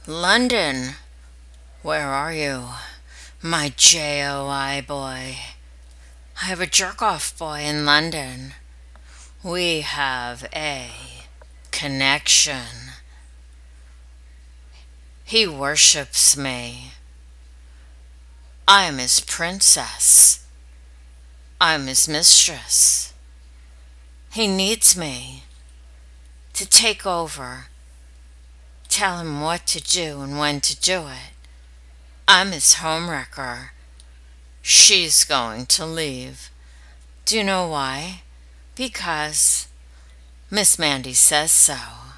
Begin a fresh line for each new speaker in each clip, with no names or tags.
London, where are you? My JOI boy. I have a jerk off boy in London. We have a connection. He worships me. I am his princess. I'm his mistress. He needs me to take over, tell him what to do and when to do it. I'm his homewrecker. She's going to leave. Do you know why? Because Miss Mandy says so.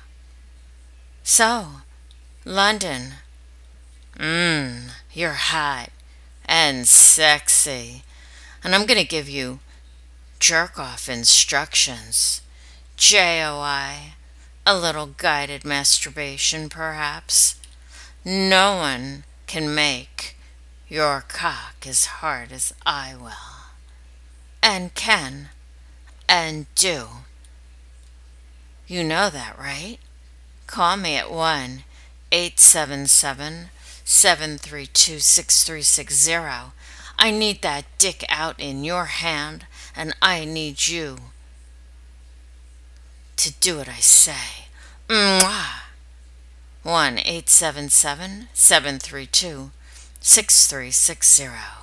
So, London, you're hot and sexy. And I'm going to give you jerk off instructions. JOI, a little guided masturbation perhaps. No one can make your cock as hard as I will. And can. And do. You know that, right? Call me at 1-877-732-6360. I need that dick out in your hand, and I need you to do what I say. Mwah! 1-877-732-6360.